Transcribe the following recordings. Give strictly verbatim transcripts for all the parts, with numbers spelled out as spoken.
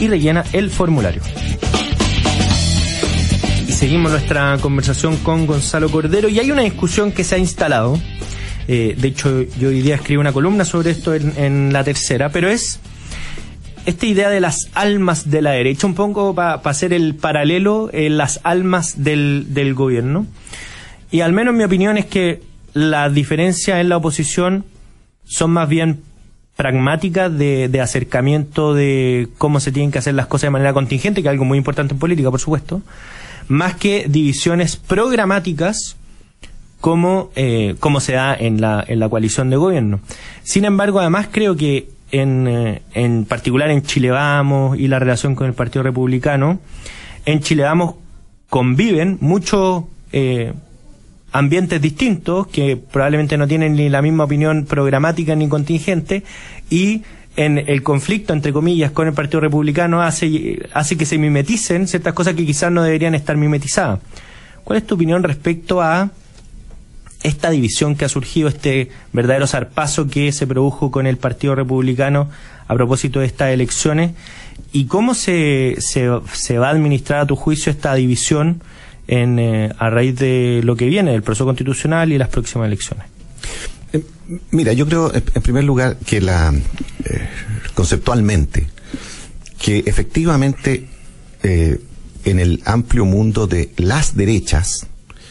y rellena el formulario. Y seguimos nuestra conversación con Gonzalo Cordero, y hay una discusión que se ha instalado. Eh, de hecho, yo hoy día escribí una columna sobre esto en, en La Tercera, pero es esta idea de las almas de la derecha, un poco para pa hacer el paralelo, eh, las almas del, del gobierno. Y al menos en mi opinión es que las diferencias en la oposición son más bien pragmáticas, de, de acercamiento de cómo se tienen que hacer las cosas de manera contingente, que es algo muy importante en política, por supuesto, más que divisiones programáticas como, eh, como se da en la, en la coalición de gobierno. Sin embargo, además creo que en, eh, en particular en Chile Vamos y la relación con el Partido Republicano, en Chile Vamos conviven muchos eh, ambientes distintos que probablemente no tienen ni la misma opinión programática ni contingente, y en el conflicto, entre comillas, con el Partido Republicano hace, hace que se mimeticen ciertas cosas que quizás no deberían estar mimetizadas. ¿Cuál es tu opinión respecto a esta división que ha surgido, este verdadero zarpazo que se produjo con el Partido Republicano a propósito de estas elecciones, y cómo se, se, se va a administrar, a tu juicio, esta división en, eh, a raíz de lo que viene del proceso constitucional y las próximas elecciones? Eh, mira, yo creo, en primer lugar, que la eh, conceptualmente, que efectivamente eh, en el amplio mundo de las derechas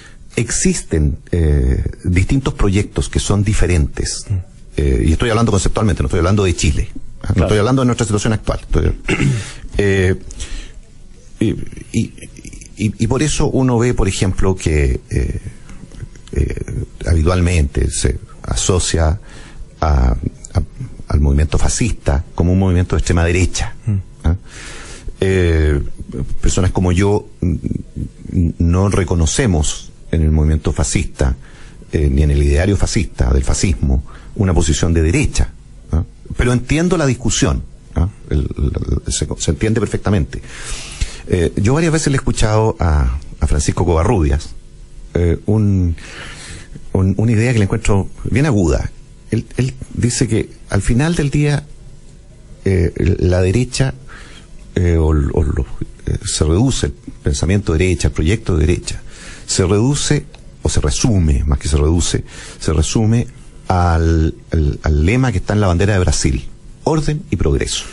existen eh, distintos proyectos que son diferentes. Eh, y estoy hablando conceptualmente, no estoy hablando de Chile. No claro. Estoy hablando de nuestra situación actual. Estoy, eh, y, y, y, y por eso uno ve, por ejemplo, que eh, eh, habitualmente se asocia a, a, al movimiento fascista como un movimiento de extrema derecha. Mm. ¿eh? Eh, personas como yo no reconocemos en el movimiento fascista, eh, ni en el ideario fascista, del fascismo, una posición de derecha. ¿no? Pero entiendo la discusión, ¿no? el, el, se, se entiende perfectamente. Eh, yo varias veces le he escuchado a, a Francisco Covarrubias eh, un, un, una idea que le encuentro bien aguda. Él, él dice que al final del día eh, la derecha eh, o, o lo, eh, se reduce el pensamiento de derecha, el proyecto de derecha, se reduce, o se resume, más que se reduce, se resume al, al, al lema que está en la bandera de Brasil: orden y progreso.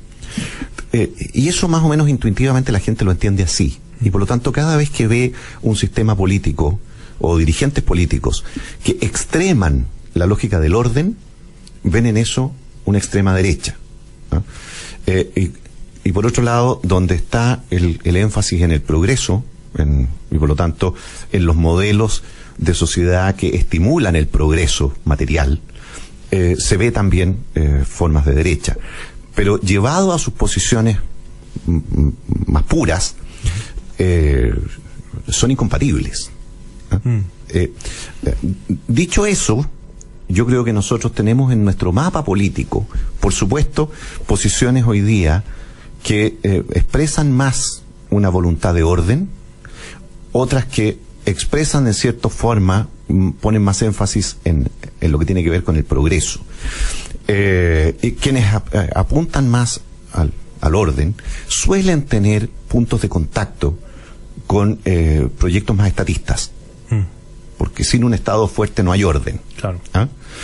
Eh, y eso más o menos intuitivamente la gente lo entiende así. Y por lo tanto, cada vez que ve un sistema político o dirigentes políticos que extreman la lógica del orden, ven en eso una extrema derecha. ¿no? Eh, y, y por otro lado, donde está el, el énfasis en el progreso, En, y por lo tanto en los modelos de sociedad que estimulan el progreso material, eh, se ve también eh, formas de derecha, pero llevado a sus posiciones m- m- más puras, eh, son incompatibles. ¿eh? Mm. Eh, eh, dicho eso, yo creo que nosotros tenemos en nuestro mapa político, por supuesto, posiciones hoy día que eh, expresan más una voluntad de orden, otras que expresan en cierta forma, ponen más énfasis en, en lo que tiene que ver con el progreso. Eh, y quienes ap apuntan más al, al orden suelen tener puntos de contacto con eh, proyectos más estatistas, mm. porque sin un Estado fuerte no hay orden. Claro. ¿Ah?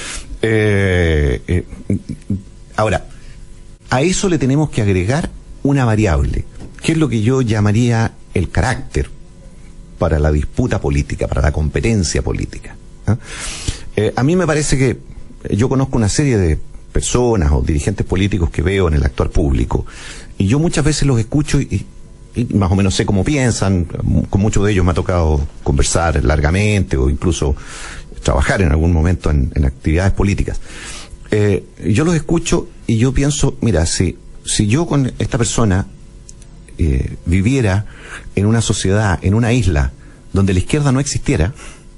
Eh, eh, ahora, a eso le tenemos que agregar una variable, que es lo que yo llamaría el carácter para la disputa política, para la competencia política. ¿eh? Eh, a mí me parece que yo conozco una serie de personas o dirigentes políticos que veo en el actuar público, y yo muchas veces los escucho y, y más o menos sé cómo piensan. Con muchos de ellos me ha tocado conversar largamente o incluso trabajar en algún momento en, en actividades políticas. Eh, yo los escucho y yo pienso, mira, si, si yo con esta persona Eh, viviera en una sociedad, en una isla donde la izquierda no existiera,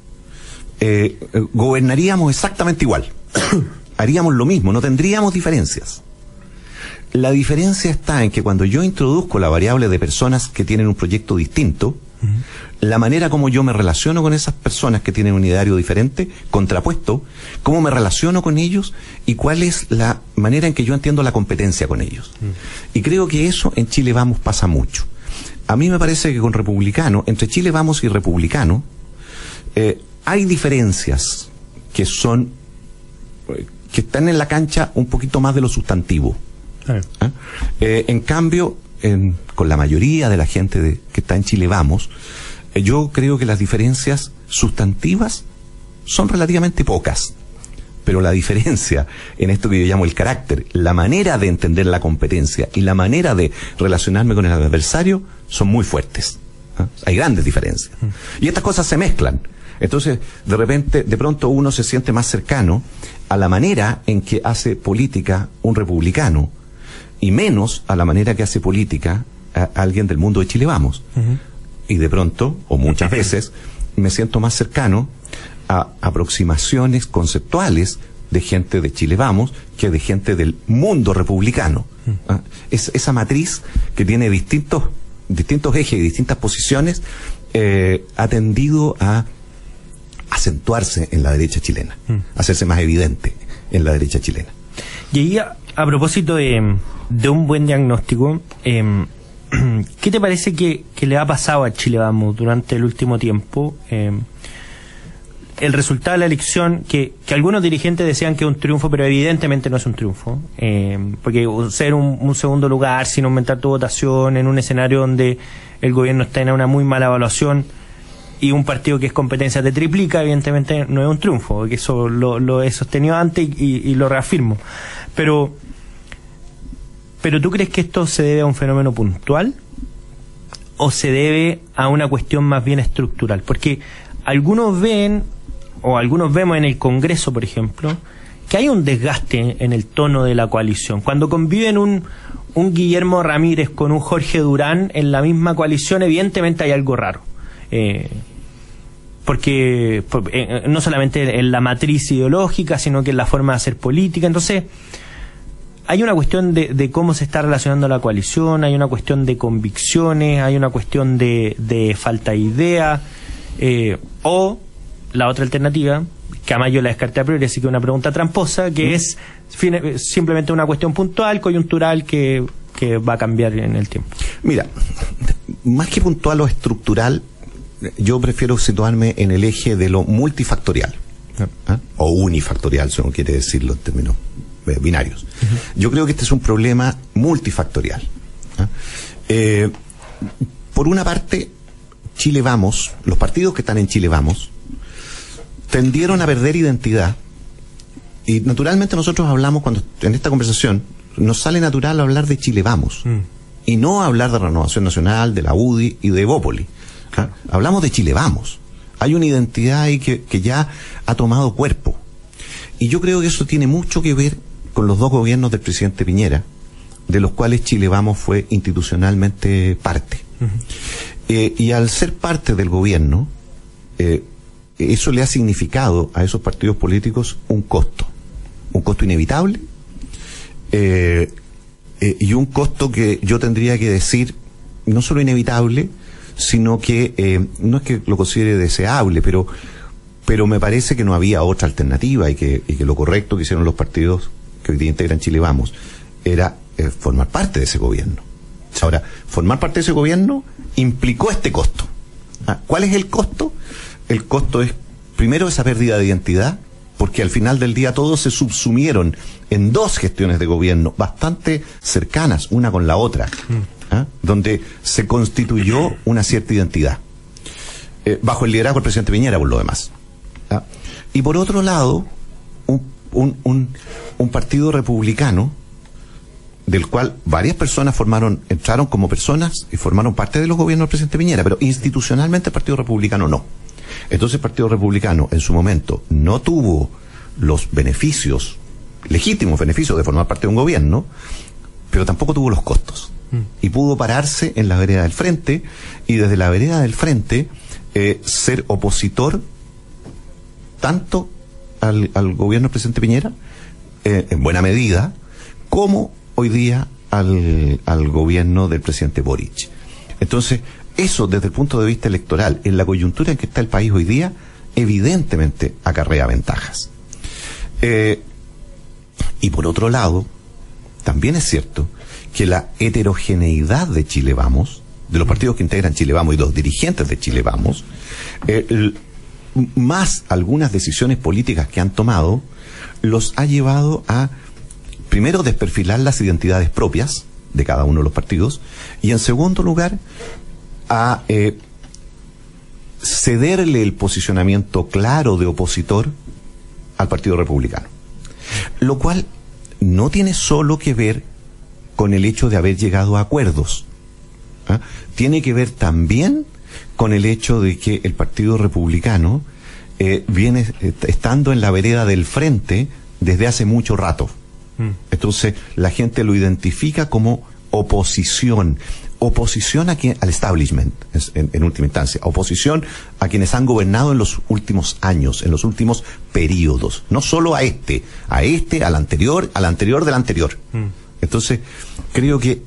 eh, eh, gobernaríamos exactamente igual. Haríamos lo mismo, no tendríamos diferencias. La diferencia está en que cuando yo introduzco la variable de personas que tienen un proyecto distinto, uh-huh. la manera como yo me relaciono con esas personas que tienen un ideario diferente, contrapuesto, cómo me relaciono con ellos y cuál es la manera en que yo entiendo la competencia con ellos. Mm. Y creo que eso en Chile Vamos pasa mucho. A mí me parece que con Republicano, entre Chile Vamos y Republicano, eh, hay diferencias que son, que están en la cancha un poquito más de lo sustantivo. ¿Eh? Eh, en cambio, en, con la mayoría de la gente de, que está en Chile Vamos, eh, yo creo que las diferencias sustantivas son relativamente pocas. Pero la diferencia en esto que yo llamo el carácter, la manera de entender la competencia y la manera de relacionarme con el adversario son muy fuertes. ¿Eh? Hay grandes diferencias. Y estas cosas se mezclan. Entonces, de repente, de pronto uno se siente más cercano a la manera en que hace política un republicano y menos a la manera que hace política a alguien del mundo de Chile Vamos. Uh-huh. Y de pronto, o muchas veces, me siento más cercano a aproximaciones conceptuales de gente de Chile Vamos que de gente del mundo republicano. Uh-huh. ¿Ah? Es, esa matriz que tiene distintos, distintos ejes y distintas posiciones eh, ha tendido a acentuarse en la derecha chilena, uh-huh. hacerse más evidente en la derecha chilena. Y ahí, a, a propósito de, de un buen diagnóstico, eh, ¿qué te parece que, que le ha pasado a Chile Vamos durante el último tiempo? Eh, el resultado de la elección, que, que algunos dirigentes decían que es un triunfo, pero evidentemente no es un triunfo, eh, porque ser un, un segundo lugar sin aumentar tu votación en un escenario donde el gobierno está en una muy mala evaluación y un partido que es competencia te triplica, evidentemente no es un triunfo, porque eso lo, lo he sostenido antes y, y lo reafirmo. Pero, pero ¿tú crees que esto se debe a un fenómeno puntual o se debe a una cuestión más bien estructural? Porque algunos ven, o algunos vemos en el Congreso, por ejemplo, que hay un desgaste en el tono de la coalición. Cuando conviven un, un Guillermo Ramírez con un Jorge Durán en la misma coalición, evidentemente hay algo raro. Eh, porque por, eh, no solamente en la matriz ideológica, sino que en la forma de hacer política. Entonces, hay una cuestión de, de cómo se está relacionando la coalición, hay una cuestión de convicciones, hay una cuestión de, de falta de idea, eh, o la otra alternativa, que además yo la descarté a priori, así que una pregunta tramposa, que es fin, simplemente una cuestión puntual, coyuntural, que, que va a cambiar en el tiempo. Mira, más que puntual o estructural, yo prefiero situarme en el eje de lo multifactorial, ¿eh? O unifactorial, si uno quiere decirlo en términos eh, binarios. Uh-huh. Yo creo que este es un problema multifactorial. ¿eh? Eh, por una parte, Chile Vamos, los partidos que están en Chile Vamos, tendieron a perder identidad, y naturalmente nosotros hablamos, cuando en esta conversación, nos sale natural hablar de Chile Vamos, mm. y no hablar de Renovación Nacional, de la U D I y de Evópoli. Claro. Hablamos de Chile Vamos. Hay una identidad ahí que, que ya ha tomado cuerpo. Y yo creo que eso tiene mucho que ver con los dos gobiernos del presidente Piñera, de los cuales Chile Vamos fue institucionalmente parte. Uh-huh. Eh, y al ser parte del gobierno, eh, eso le ha significado a esos partidos políticos un costo. Un costo inevitable, eh, eh, y un costo que yo tendría que decir, no solo inevitable, sino que eh, no es que lo considere deseable, pero pero me parece que no había otra alternativa y que, y que lo correcto que hicieron los partidos que hoy día integran Chile Vamos era eh, formar parte de ese gobierno. Ahora, formar parte de ese gobierno implicó este costo. ¿Ah? ¿Cuál es el costo? El costo es, primero, esa pérdida de identidad, porque al final del día todos se subsumieron en dos gestiones de gobierno bastante cercanas una con la otra, ¿ah? Donde se constituyó una cierta identidad, eh, bajo el liderazgo del presidente Piñera, por lo demás. ¿Ah? Y por otro lado, un, un, un, un partido republicano, del cual varias personas formaron, entraron como personas y formaron parte de los gobiernos del presidente Piñera, pero institucionalmente el Partido Republicano no. Entonces el Partido Republicano en su momento no tuvo los beneficios, legítimos beneficios de formar parte de un gobierno, pero tampoco tuvo los costos. Mm. Y pudo pararse en la vereda del frente, y desde la vereda del frente eh, ser opositor tanto al, al gobierno del presidente Piñera, eh, en buena medida, como hoy día al, al gobierno del presidente Boric. Entonces, eso desde el punto de vista electoral, en la coyuntura en que está el país hoy día, evidentemente acarrea ventajas. Eh, Y por otro lado, también es cierto que la heterogeneidad de Chile Vamos, de los partidos que integran Chile Vamos y los dirigentes de Chile Vamos, eh, el, más algunas decisiones políticas que han tomado, los ha llevado a, primero, desperfilar las identidades propias de cada uno de los partidos, y en segundo lugar, a eh, cederle el posicionamiento claro de opositor al Partido Republicano. Lo cual no tiene solo que ver con el hecho de haber llegado a acuerdos. ¿Ah? Tiene que ver también con el hecho de que el Partido Republicano eh, viene eh, estando en la vereda del frente desde hace mucho rato. Mm. Entonces la gente lo identifica como oposición. Oposición a quien, al establishment, en, en última instancia. Oposición a quienes han gobernado en los últimos años, en los últimos periodos. No solo a este, a este, al anterior, al anterior del anterior. Mm. Entonces, creo que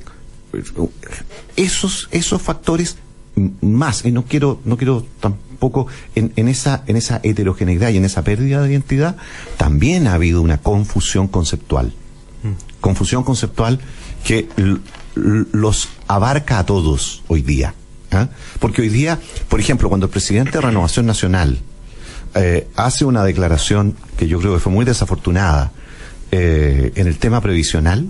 esos, esos factores más, y no quiero, no quiero tampoco en, en esa, en esa heterogeneidad y en esa pérdida de identidad, también ha habido una confusión conceptual. Mm. Confusión conceptual que los abarca a todos hoy día. ¿eh? Porque hoy día, por ejemplo, cuando el presidente de Renovación Nacional eh, hace una declaración que yo creo que fue muy desafortunada eh, en el tema previsional,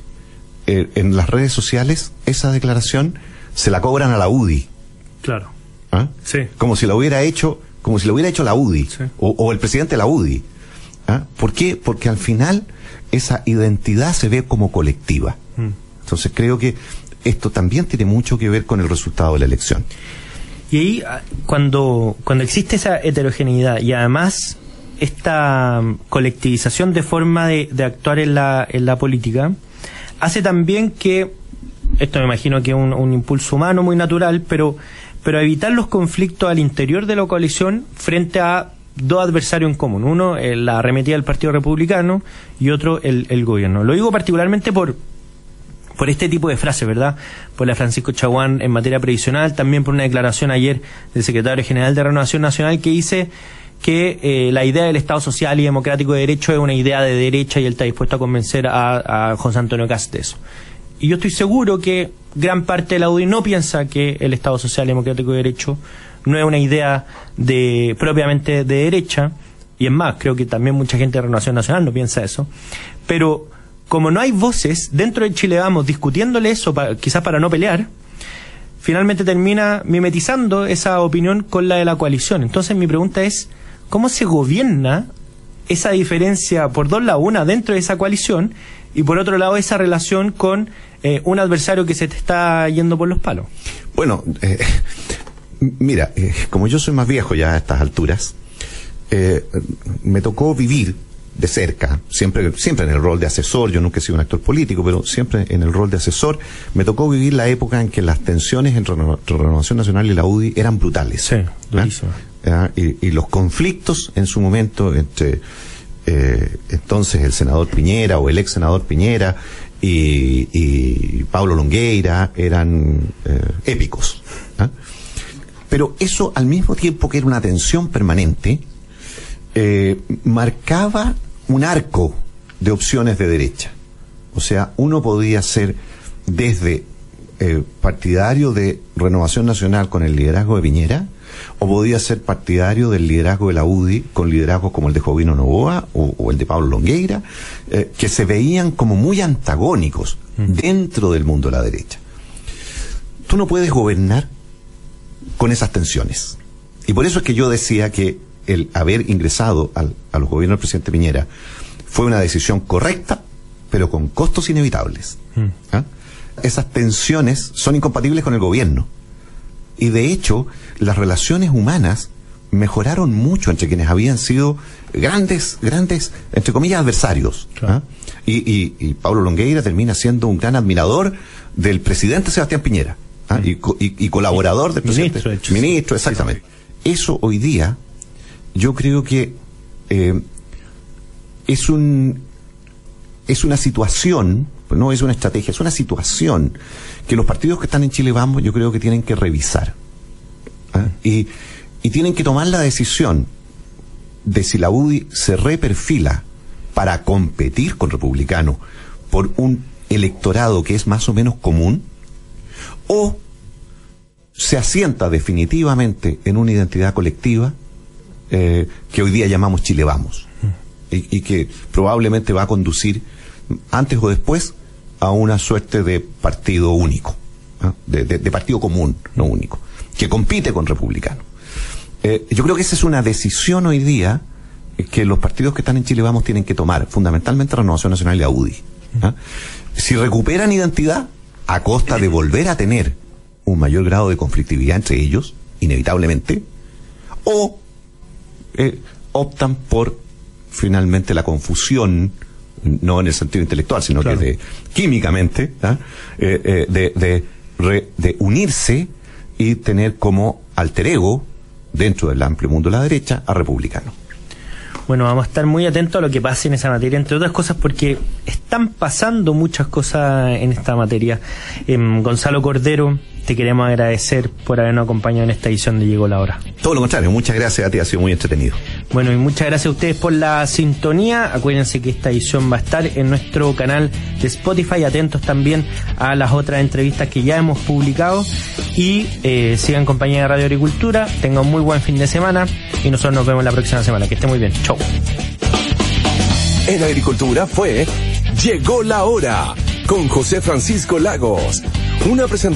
eh, en las redes sociales esa declaración se la cobran a la U D I. Claro. ¿eh? Sí. Como si la hubiera hecho, como si lo hubiera hecho la U D I, sí. o, o el presidente de la U D I. ¿eh? ¿Por qué? Porque al final esa identidad se ve como colectiva. Mm. Entonces creo que esto también tiene mucho que ver con el resultado de la elección. Y ahí, cuando, cuando existe esa heterogeneidad y además esta colectivización de forma de, de actuar en la, en la política, hace también que, esto me imagino que es un, un impulso humano muy natural, pero, pero evitar los conflictos al interior de la coalición frente a dos adversarios en común. Uno, eh, la arremetida del Partido Republicano, y otro, el, el gobierno. Lo digo particularmente por por este tipo de frases, ¿verdad? Por la Francisco Chaguán en materia previsional, también por una declaración ayer del secretario general de Renovación Nacional que dice que eh, la idea del Estado social y democrático de derecho es una idea de derecha y él está dispuesto a convencer a, a José Antonio Kast de eso. Y yo estoy seguro que gran parte de la U D I no piensa que el Estado social y democrático de derecho no es una idea de propiamente de derecha, y es más, creo que también mucha gente de Renovación Nacional no piensa eso, pero como no hay voces dentro de Chile Vamos discutiéndole eso, para, quizás para no pelear, finalmente termina mimetizando esa opinión con la de la coalición. Entonces mi pregunta es, ¿cómo se gobierna esa diferencia por dos lados, una dentro de esa coalición y por otro lado esa relación con eh, un adversario que se te está yendo por los palos? Bueno, eh, mira, eh, como yo soy más viejo ya a estas alturas, eh, me tocó vivir de cerca, siempre, siempre en el rol de asesor. Yo nunca he sido un actor político, pero siempre en el rol de asesor. Me tocó vivir la época en que las tensiones entre Renovación Nacional y la U D I eran brutales. Sí, durísimo. ¿Ah? Y, y los conflictos en su momento entre eh, entonces el senador Piñera o el ex senador Piñera y, y Pablo Longueira eran eh, épicos. ¿Ah? Pero eso, al mismo tiempo que era una tensión permanente, eh, marcaba un arco de opciones de derecha. O sea, uno podía ser desde eh, partidario de Renovación Nacional con el liderazgo de Piñera, o podía ser partidario del liderazgo de la U D I con liderazgos como el de Jovino Novoa o, o el de Pablo Longueira, eh, que se veían como muy antagónicos mm. dentro del mundo de la derecha. Tú no puedes gobernar con esas tensiones. Y por eso es que yo decía que el haber ingresado al, a los gobiernos del presidente Piñera fue una decisión correcta, pero con costos inevitables. Mm. ¿Ah? Esas tensiones son incompatibles con el gobierno. Y de hecho, las relaciones humanas mejoraron mucho entre quienes habían sido grandes, grandes, entre comillas, adversarios. Claro. ¿Ah? Y, y, y Pablo Longueira termina siendo un gran admirador del presidente Sebastián Piñera. ¿Ah? Mm. Y, y, y colaborador del presidente. Ministro, de hecho, Ministro, exactamente. Sí. Eso hoy día, yo creo que eh, es un es una situación, no es una estrategia, es una situación que los partidos que están en Chile Vamos, yo creo que tienen que revisar. ¿Ah? Y, y tienen que tomar la decisión de si la U D I se reperfila para competir con republicanos por un electorado que es más o menos común, o se asienta definitivamente en una identidad colectiva eh, que hoy día llamamos Chile Vamos, y, y que probablemente va a conducir antes o después a una suerte de partido único, ¿no? de, de, de partido común, no único, que compite con republicanos. Eh, yo creo que esa es una decisión hoy día que los partidos que están en Chile Vamos tienen que tomar, fundamentalmente Renovación Nacional y la U D I. ¿Ah? Si recuperan identidad a costa de volver a tener un mayor grado de conflictividad entre ellos, inevitablemente, o eh, optan por finalmente la confusión, no en el sentido intelectual, sino claro. que de químicamente, ¿ah? eh, eh, de, de, re, de unirse y tener como alter ego dentro del amplio mundo de la derecha a republicano. Bueno, vamos a estar muy atentos a lo que pase en esa materia, entre otras cosas porque están pasando muchas cosas en esta materia. Eh, Gonzalo Cordero, te queremos agradecer por habernos acompañado en esta edición de Llegó la Hora. Todo lo contrario, muchas gracias a ti, ha sido muy entretenido. Bueno, y muchas gracias a ustedes por la sintonía. Acuérdense que esta edición va a estar en nuestro canal de Spotify. Atentos también a las otras entrevistas que ya hemos publicado. Y eh, sigan en compañía de Radio Agricultura. Tengan un muy buen fin de semana. Y nosotros nos vemos la próxima semana. Que esté muy bien. Chau. En Agricultura fue Llegó la Hora con José Francisco Lagos. Una presentación